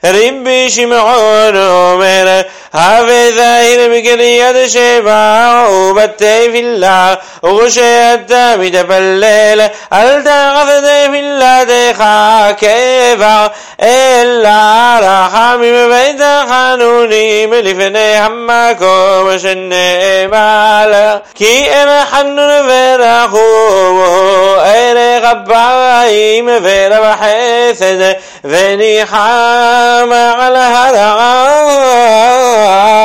ربي شمعون אומר הווה זהיר בקריאת שבע ובתפילה וכשאתה מתפלל אל תערף תפילתך קבע אלא רחמים ותחנונים לפני המקום שנאמר כי אין חנון ורחום ערך אפיים ורב חסד וניחם על הרעה